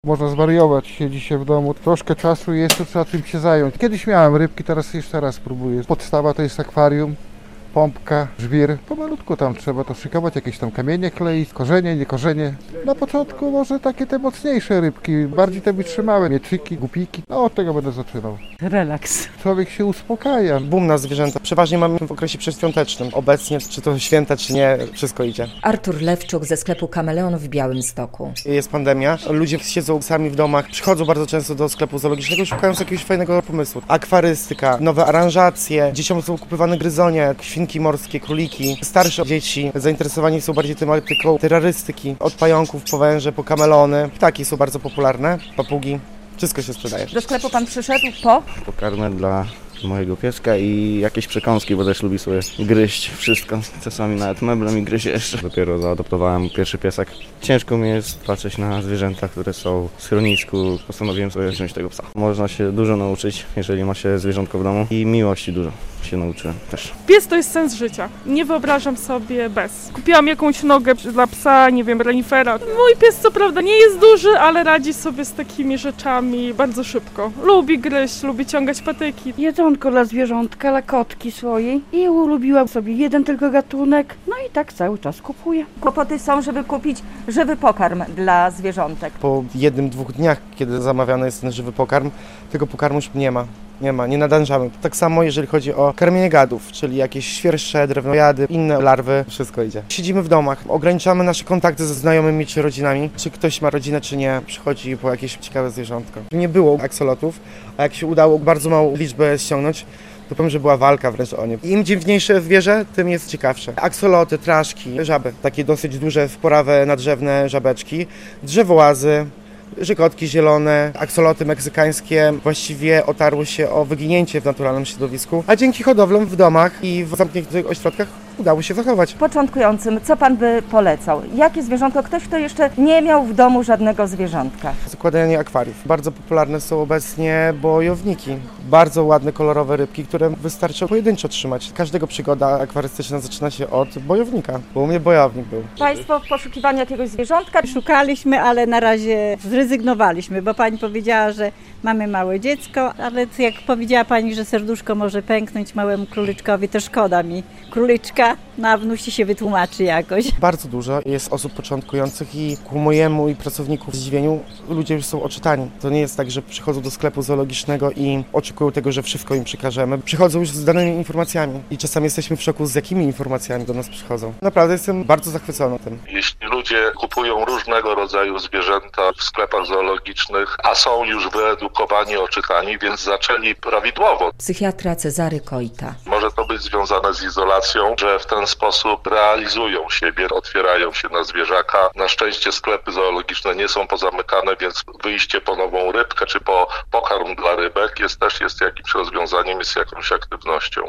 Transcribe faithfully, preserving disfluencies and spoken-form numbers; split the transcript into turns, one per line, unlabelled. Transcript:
Można zwariować, siedzi się w domu, troszkę czasu jest, to trzeba czym się zająć. Kiedyś miałem rybki, teraz jeszcze raz próbuję. Podstawa to jest akwarium, pompka, żwir. Pomalutku tam trzeba to szykować, jakieś tam kamienie kleić, korzenie, nie korzenie. Na początku może takie te mocniejsze rybki, bardziej te wytrzymałe, mieczyki, gupiki. No od tego będę zaczynał.
Relaks.
Człowiek się uspokaja.
Boom na zwierzęta. Przeważnie mamy w okresie przedświątecznym. Obecnie, czy to święta, czy nie, wszystko idzie.
Artur Lewczuk ze sklepu Kameleon w Białymstoku.
Jest pandemia, ludzie siedzą sami w domach, przychodzą bardzo często do sklepu zoologicznego, szukając jakiegoś fajnego pomysłu. Akwarystyka, nowe aranżacje, dzieciom są kupywane gryzonie, świnki morskie, króliki. Starsze dzieci zainteresowani są bardziej tematyką terrorystyki, od pająków po węże, po kamelony. Ptaki są bardzo popularne, papugi. Wszystko się sprzedaje.
Do sklepu pan przyszedł po?
Pokarmę dla mojego pieska i jakieś przekąski, bo też lubi sobie gryźć wszystko. Czasami nawet meble mi gryzie jeszcze. Dopiero zaadoptowałem pierwszy piesek. Ciężko mi jest patrzeć na zwierzęta, które są w schronisku. Postanowiłem sobie wziąć tego psa. Można się dużo nauczyć, jeżeli ma się zwierzątko w domu i miłości dużo się nauczyłem też.
Pies to jest sens życia. Nie wyobrażam sobie bez. Kupiłam jakąś nogę dla psa, nie wiem, renifera. Mój pies co prawda nie jest duży, ale radzi sobie z takimi rzeczami bardzo szybko. Lubi gryźć, lubi ciągać patyki.
Jedzonko dla zwierzątka, dla kotki swojej i ulubiłam sobie jeden tylko gatunek, no i tak cały czas kupuję.
Kłopoty są, żeby kupić żywy pokarm dla zwierzątek.
Po jednym, dwóch dniach, kiedy zamawiany jest ten żywy pokarm, tego pokarmu już nie ma. Nie ma, nie nadążamy. Tak samo jeżeli chodzi o karmienie gadów, czyli jakieś świerszcze, drewnojady, inne larwy, wszystko idzie. Siedzimy w domach, ograniczamy nasze kontakty ze znajomymi czy rodzinami. Czy ktoś ma rodzinę, czy nie, przychodzi po jakieś ciekawe zwierzątko. Nie było aksolotów, a jak się udało bardzo małą liczbę ściągnąć, to powiem, że była walka wręcz o nie. Im dziwniejsze zwierzę, tym jest ciekawsze. Aksoloty, traszki, żaby, takie dosyć duże, w porawę nadrzewne żabeczki, drzewołazy, żykotki zielone, aksoloty meksykańskie właściwie otarły się o wyginięcie w naturalnym środowisku, a dzięki hodowlom w domach i w zamkniętych ośrodkach udało się zachować.
Początkującym, co pan by polecał? Jakie zwierzątko? Ktoś, kto jeszcze nie miał w domu żadnego zwierzątka.
Zakładanie akwariów. Bardzo popularne są obecnie bojowniki. Bardzo ładne, kolorowe rybki, które wystarczy pojedynczo trzymać. Każdego przygoda akwarystyczna zaczyna się od bojownika, bo u mnie bojownik był.
Państwo w poszukiwaniu jakiegoś zwierzątka?
Szukaliśmy, ale na razie zrezygnowaliśmy, bo pani powiedziała, że mamy małe dziecko, ale jak powiedziała pani, że serduszko może pęknąć małemu króliczkowi, to szkoda mi króliczka, no a musi się wytłumaczy jakoś.
Bardzo dużo jest osób początkujących i ku mojemu i pracowników zdziwieniu ludzie już są oczytani. To nie jest tak, że przychodzą do sklepu zoologicznego i oczekują tego, że wszystko im przekażemy. Przychodzą już z danymi informacjami i czasami jesteśmy w szoku, z jakimi informacjami do nas przychodzą. Naprawdę jestem bardzo zachwycony tym.
Jeśli ludzie kupują różnego rodzaju zwierzęta w sklepach zoologicznych, a są już wyedukowani, oczytani, więc zaczęli prawidłowo.
Psychiatra Cezary Kojta.
Może to być związane z izolacją, że w ten sposób realizują siebie, otwierają się na zwierzaka. Na szczęście sklepy zoologiczne nie są pozamykane, więc wyjście po nową rybkę czy po pokarm dla rybek jest też jest jakimś rozwiązaniem, jest jakąś aktywnością.